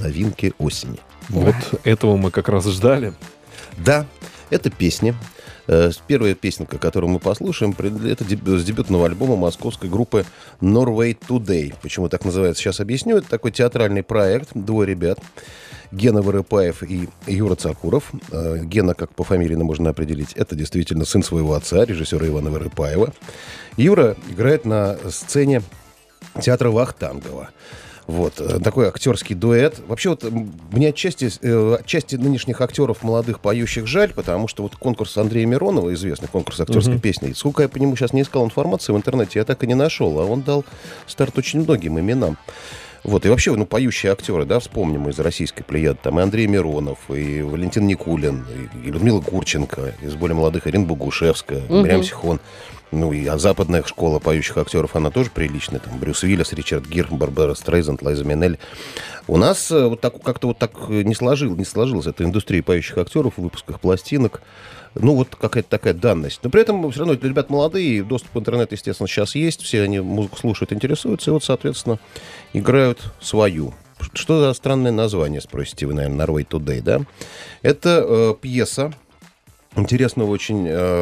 новинки осени. Вот этого мы как раз ждали. Да, это песни. Первая песенка, которую мы послушаем, это с дебютного альбома московской группы Norway Today. Почему так называется, сейчас объясню. Это такой театральный проект, двое ребят. Гена Вырыпаев и Юра Цакуров. Гена, как по фамилии можно определить, это действительно сын своего отца, режиссера Ивана Вырыпаева. Юра играет на сцене театра Вахтангова. Вот, такой актерский дуэт. Вообще, вот мне отчасти нынешних актеров молодых поющих жаль, потому что вот конкурс Андрея Миронова, известный конкурс актерской песни, сколько я по нему сейчас не искал информации в интернете, я так и не нашел, а он дал старт очень многим именам. Вот, и вообще, поющие актеры, да, вспомним из российской плеяды, там и Андрей Миронов, и Валентин Никулин, и Людмила Гурченко, из более молодых Ирина Богушевская, Мирям Сихон. И западная школа поющих актеров, она тоже приличная. Там Брюс Уиллис, Ричард Гир, Барбара Стрейзанд, Лайза Минелли. У нас как-то не сложилась эта индустрия поющих актеров в выпусках пластинок. Какая-то такая данность. Но при этом все равно ребята молодые, доступ в интернет, естественно, сейчас есть. Все они музыку слушают, интересуются. И соответственно, играют свою. Что за странное название, спросите вы, наверное, Norway Today, да? Это пьеса интересного очень,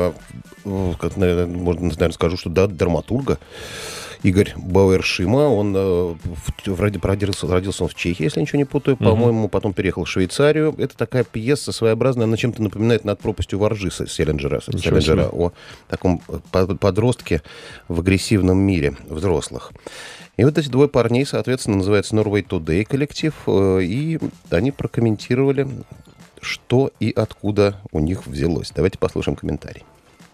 наверное, скажу, что да, драматурга Игорь Бауэршима. Он родился он в Чехии, если ничего не путаю, по-моему, потом переехал в Швейцарию. Это такая пьеса своеобразная, она чем-то напоминает «Над пропастью воржи» Селлинджера о таком подростке в агрессивном мире взрослых. И вот эти двое парней, соответственно, называется Norway Today коллектив, и они прокомментировали, что и откуда у них взялось. Давайте послушаем комментарий.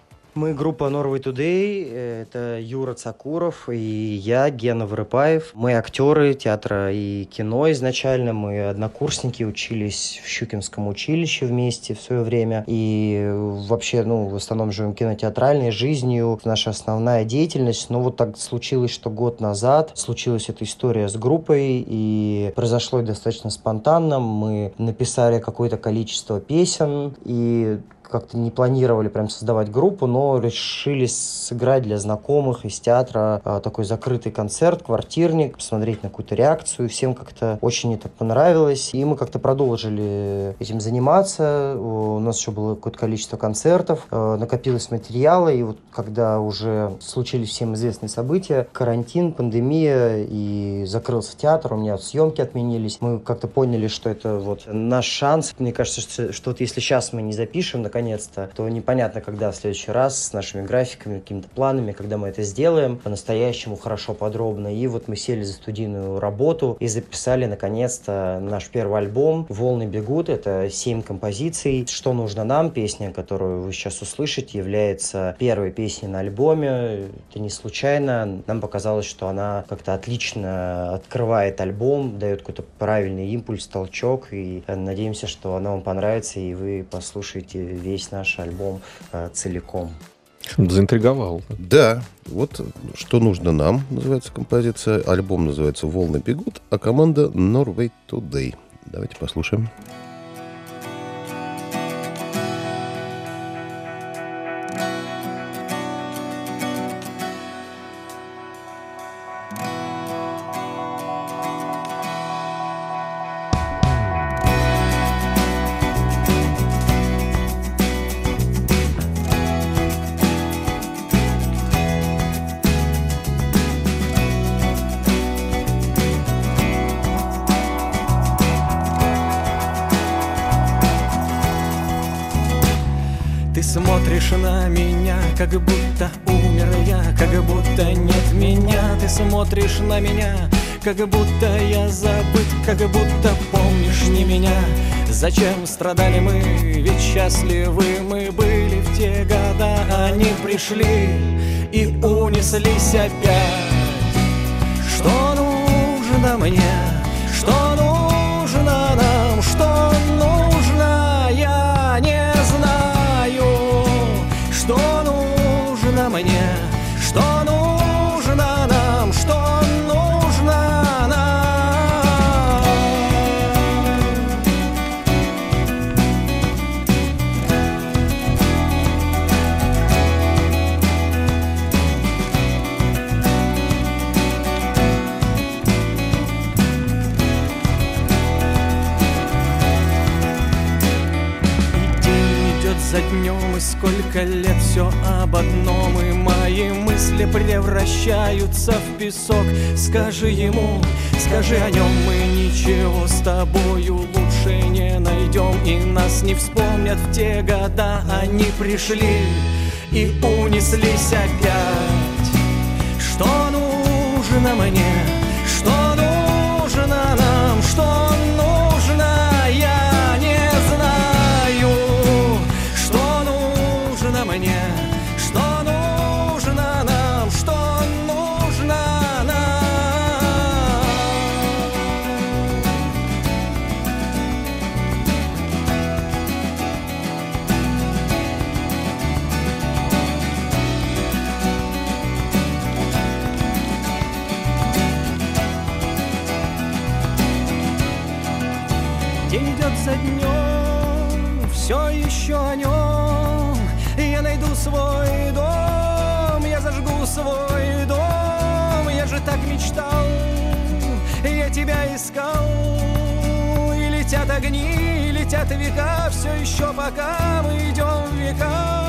Мы группа Norway Today, это Юра Цакуров и я, Гена Вырыпаев. Мы актеры театра и кино изначально, мы однокурсники, учились в Щукинском училище вместе в свое время. И вообще, в основном живем кинотеатральной жизнью, наша основная деятельность. Но вот так случилось, что год назад случилась эта история с группой, и произошло достаточно спонтанно. Мы написали какое-то количество песен, и как-то не планировали прям создавать группу, но решили сыграть для знакомых из театра такой закрытый концерт, квартирник, посмотреть на какую-то реакцию. Всем как-то очень это понравилось, и мы как-то продолжили этим заниматься. У нас еще было какое-то количество концертов, накопилось материала, и вот когда уже случились всем известные события, карантин, пандемия, и закрылся театр, у меня съемки отменились, мы как-то поняли, что это вот наш шанс. Мне кажется, что вот если сейчас мы не запишем, наконец-то, то непонятно, когда в следующий раз с нашими графиками, какими-то планами, когда мы это сделаем по-настоящему хорошо, подробно. И вот мы сели за студийную работу и записали, наконец-то, наш первый альбом «Волны бегут». Это 7 композиций. «Что нужно нам», песня, которую вы сейчас услышите, является первой песней на альбоме. Это не случайно. Нам показалось, что она как-то отлично открывает альбом, дает какой-то правильный импульс, толчок. И надеемся, что она вам понравится, и вы послушаете весь наш альбом целиком. Заинтриговал. Да, вот «Что нужно нам» называется композиция, альбом называется «Волны бегут», а команда Norway Today. Давайте послушаем. Ты смотришь на меня, как будто умер я, как будто нет меня. Ты смотришь на меня, как будто я забыт, как будто помнишь не меня. Зачем страдали мы, ведь счастливы мы были в те года. Они пришли и унеслись опять. Что нужно мне, что нужно нам, что нужно, я не знаю. Что нужно мне, что нужно нам, что нужно нам. за днем, и сколько лет все об одном, и мои мысли превращаются в песок. Скажи ему, скажи о нем, мы ничего с тобою лучше не найдем, и нас не вспомнят в те года. Они пришли и унеслись опять. Что нужно мне, что нужно нам, что нужно, я не знаю. Что нужно мне, что нужно нам, что нужно нам. День идет за днем, все еще о нем. Я найду свой дом, я зажгу свой дом. Я же так мечтал, я тебя искал. И летят огни, и летят века, все еще пока мы идем в века.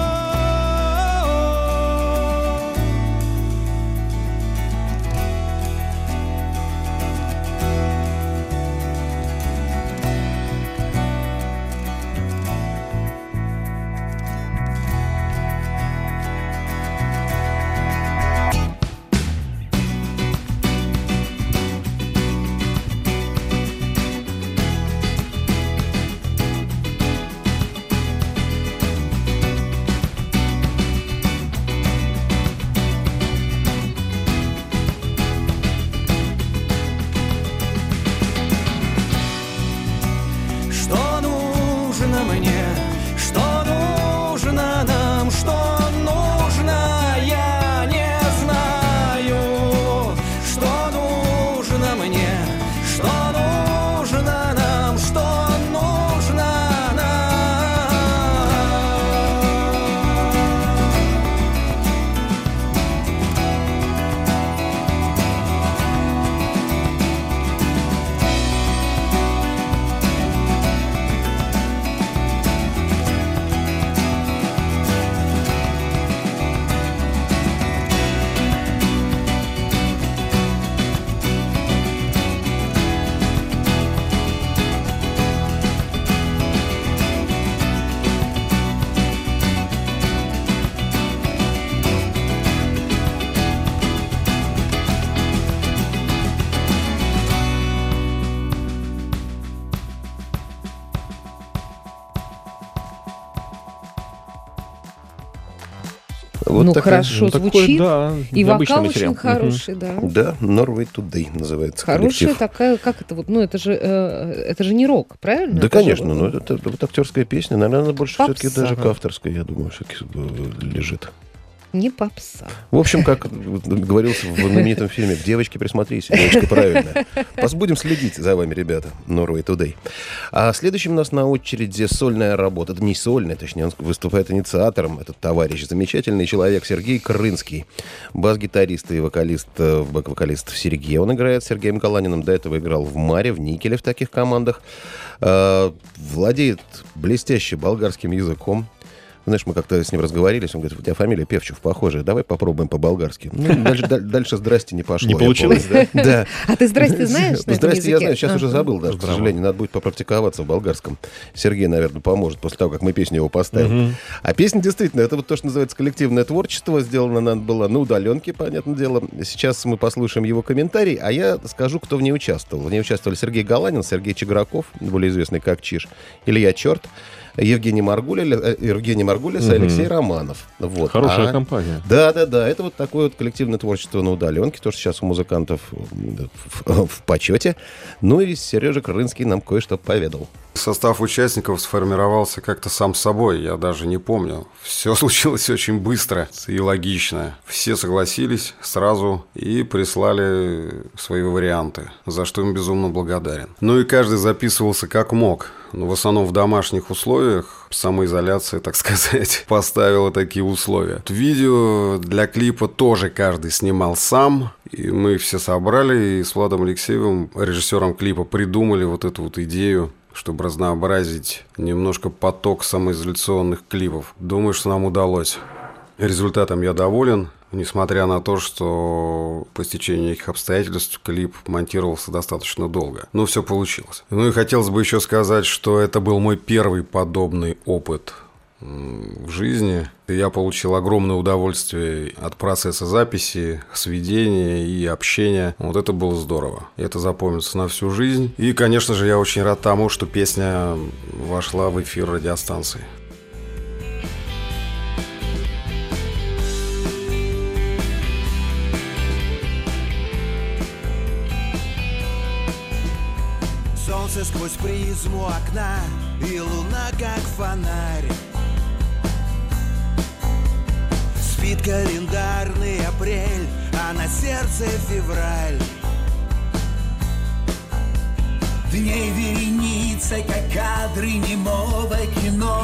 Вот ну, такая, хорошо такой, звучит, да, и вокал материал. очень хороший, да. Да, Norway Today называется Хорошая коллектив. такая, как это вот, ну это же не рок, правильно? Да, Это конечно, же, но это вот актерская песня, наверное, она больше попса. все-таки даже к авторской, я думаю, все-таки лежит. Не попса. В общем, как говорилось в знаменитом фильме, к девочке присмотрись, девочка правильная. Будем следить за вами, ребята, Norway Today. А следующим у нас на очереди сольная работа. Это не сольная, точнее, он выступает инициатором. Этот товарищ, замечательный человек Сергей Крынский, бас-гитарист и вокалист, бэк-вокалист в Серге. Он играет с Сергеем Галаниным. До этого играл в Маре, в Никеле в таких командах. Владеет блестяще болгарским языком. Знаешь, мы как-то с ним разговорились, он говорит, у тебя фамилия Певчев похожая, давай попробуем по-болгарски. Ну, дальше здрасте не пошло. Не получилось, да? Да. А ты здрасте знаешь на этом Здрасте, я языке? знаю, сейчас уже забыл, даже, к сожалению, надо будет попрактиковаться в болгарском. Сергей, наверное, поможет после того, как мы песню его поставим. А песня действительно, это вот то, что называется коллективное творчество, сделано она была на удаленке, понятное дело. Сейчас мы послушаем его комментарий, а я скажу, кто в ней участвовал. В ней участвовали Сергей Галанин, Сергей Чиграков, более известный как Чиж, Илья Черт, Евгений Маргулис и Алексей Романов. Вот. Хорошая компания. Да. Это вот такое вот коллективное творчество на удаленке. То, что сейчас у музыкантов в почете. Ну и Сережа Крынский нам кое-что поведал. Состав участников сформировался как-то сам собой, я даже не помню. Все случилось очень быстро и логично. Все согласились сразу и прислали свои варианты, за что им безумно благодарен. Ну и каждый записывался как мог. Но в основном в домашних условиях, самоизоляция, так сказать, поставила такие условия. Видео для клипа тоже каждый снимал сам. И мы все собрали и с Владом Алексеевым, режиссером клипа, придумали вот эту вот идею чтобы разнообразить немножко поток самоизоляционных клипов. Думаю, что нам удалось. Результатом я доволен, несмотря на то, что по стечению этих обстоятельств клип монтировался достаточно долго. Но все получилось. Ну и хотелось бы еще сказать, что это был мой первый подобный опыт в жизни. Я получил огромное удовольствие от процесса записи, сведения и общения. Вот это было здорово. Это запомнится на всю жизнь. И, конечно же, я очень рад тому, что песня вошла в эфир радиостанции. Солнце сквозь призму окна и луна как фонарь. Спит календарный апрель, а на сердце февраль. Дней вереницей, как кадры немого кино.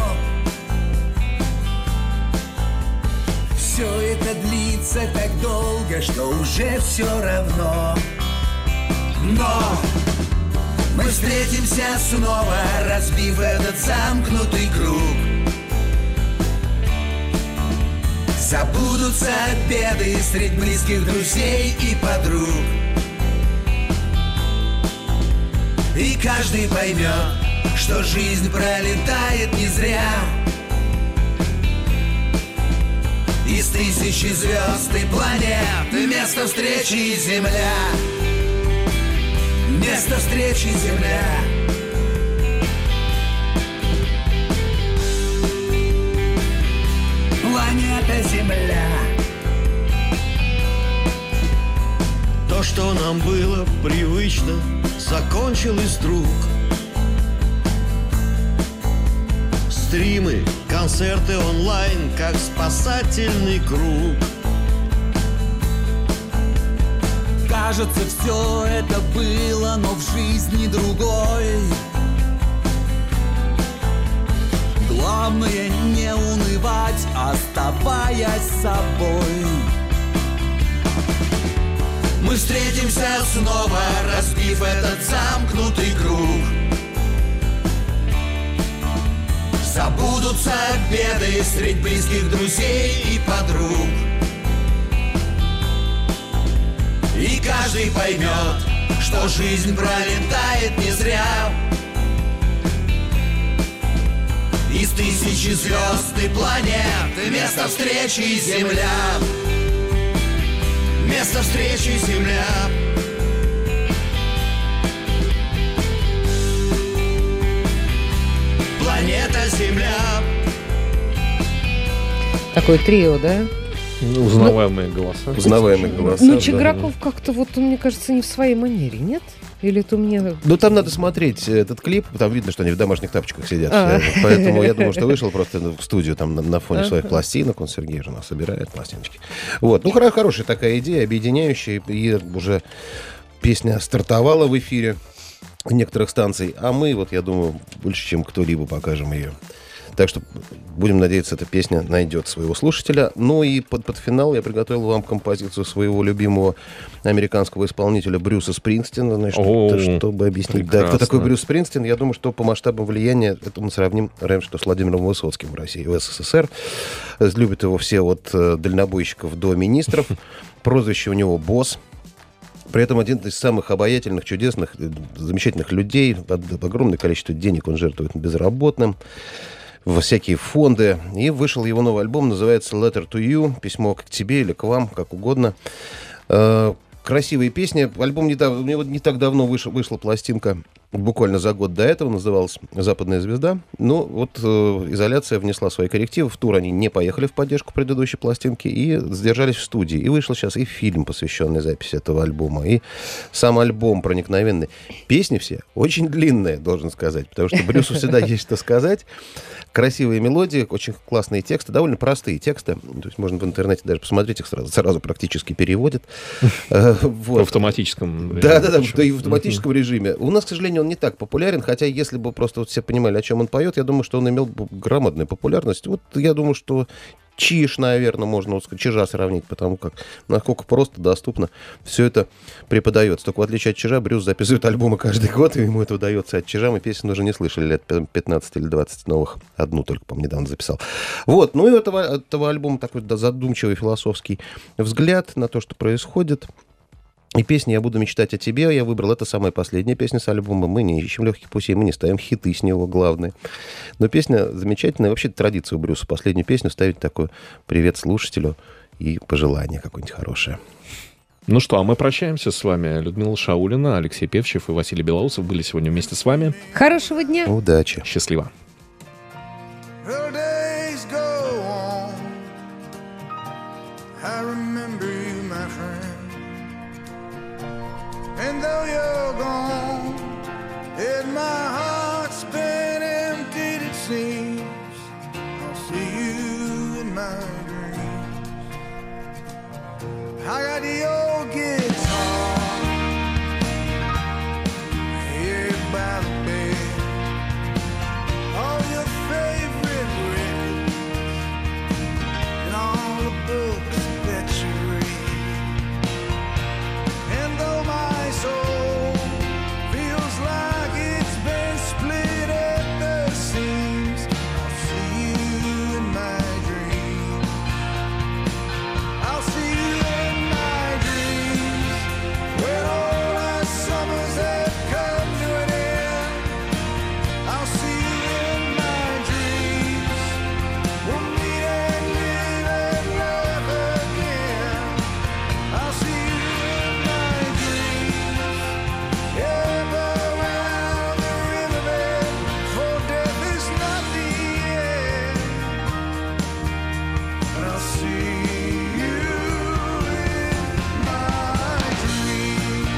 Все это длится так долго, что уже все равно. Но мы встретимся снова, разбив этот замкнутый круг. Забудутся беды средь близких друзей и подруг. И каждый поймет, что жизнь пролетает не зря. Из тысячи звезд и планет место встречи Земля. Место встречи Земля. Планета Земля. То, что нам было привычно, закончилось вдруг. Стримы, концерты онлайн, как спасательный круг. Кажется, все это было, но в жизни другой. Главное не унывать, оставаясь собой. Мы встретимся снова, разбив этот замкнутый круг. Забудутся беды средь близких друзей и подруг. И каждый поймет, что жизнь пролетает не зря. Из тысячи звезд и планет место встречи Земля. Место встречи Земля. Планета Земля. Такое трио, да? Узнаваемые голоса. Узнаваемые голоса. Ну, да. Чиграков как-то вот, мне кажется, не в своей манере, нет? Или это мне... Ну, там надо смотреть этот клип, там видно, что они в домашних тапочках сидят. Поэтому я думаю, что вышел просто в студию там на фоне своих пластинок. Он, Сергей же, у нас собирает пластиночки. Вот. Ну, хорошая такая идея, объединяющая. И уже песня стартовала в эфире некоторых станций. А мы, вот, я думаю, больше, чем кто-либо покажем ее. Так что будем надеяться, эта песня найдет своего слушателя. Ну и под финал я приготовил вам композицию своего любимого американского исполнителя Брюса Спрингстина. Значит, чтобы объяснить, да, кто такой Брюс Спрингстин, я думаю, что по масштабам влияния это мы сравним, раньше, с Владимиром Высоцким в России, в СССР. Любят его все от дальнобойщиков до министров. Прозвище у него «Босс». При этом один из самых обаятельных, чудесных, замечательных людей. Огромное количество денег он жертвует безработным, во всякие фонды. И вышел его новый альбом, называется «Letter to You», «Письмо к тебе» или «К вам», как угодно. Красивые песни. Альбом недавно, у него не так давно вышла пластинка, буквально за год до этого, называлась «Западная звезда». Ну, вот изоляция внесла свои коррективы. В тур они не поехали в поддержку предыдущей пластинки и задержались в студии. И вышел сейчас и фильм, посвященный записи этого альбома, и сам альбом проникновенный. Песни все очень длинные, должен сказать, потому что Брюсу всегда есть что сказать. Красивые мелодии, очень классные тексты, довольно простые тексты. То есть можно в интернете даже посмотреть, их сразу практически переводят. В автоматическом режиме. Да, и в автоматическом режиме. У нас, к сожалению, он не так популярен, хотя если бы просто вот все понимали, о чем он поет, я думаю, что он имел бы громадную популярность. Вот я думаю, что Чиж, наверное, можно вот сказать, Чижа сравнить, потому как насколько просто, доступно все это преподается. Только в отличие от Чижа, Брюс записывает альбомы каждый год, и ему это удается. От Чижа мы песен уже не слышали лет 15 или 20 новых. Одну только, по-моему, недавно записал. Вот, ну и у этого альбома такой задумчивый философский взгляд на то, что происходит. И песни «Я буду мечтать о тебе» я выбрал. Это самая последняя песня с альбома. Мы не ищем легких путей, мы не ставим хиты с него, главное. Но песня замечательная. Вообще традиция у Брюса последнюю песню ставить такой привет слушателю и пожелание какое-нибудь хорошее. Ну что, а мы прощаемся с вами. Людмила Шаулина, Алексей Певчев и Василий Белоусов были сегодня вместе с вами. Хорошего дня. Удачи. Счастливо. And though you're gone, and my heart's been emptied, it seems, I'll see you in my dreams. I got the old guitar here by the bed, all your favorite records, and all the books that you read. And though my soul feels like it's been split at the seams, I'll see you in my dreams. I'll see you in my dreams, when all our summers have come to an end. I'll see you in my dreams, we'll meet and live and love again. I'll see you in my dreams, ever around the riverbed, for death is not the end. And I'll see you in my dreams.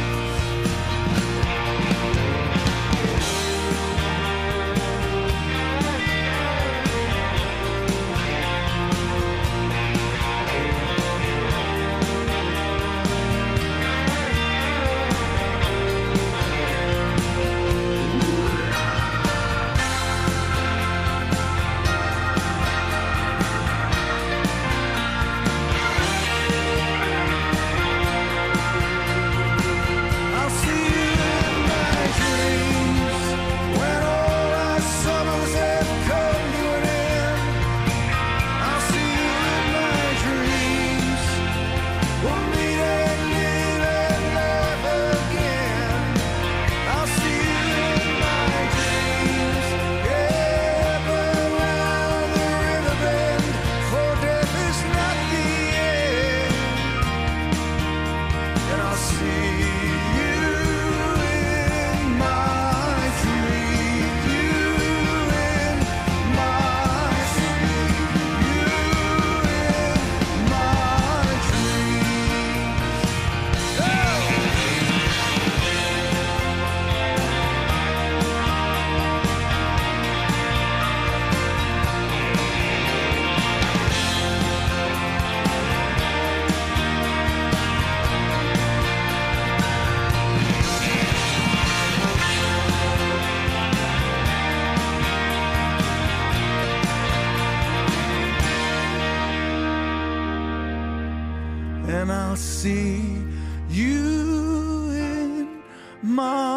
I'll see you in my dreams, when all our summers have come to an end. I'll see you in my dreams, we'll meet and live and love again. I'll see you in my dreams, ever around the river bend, for death is not the end. And I'll see you in my dreams, you in my dreams, you in my dreams. Oh! And I'll see you in my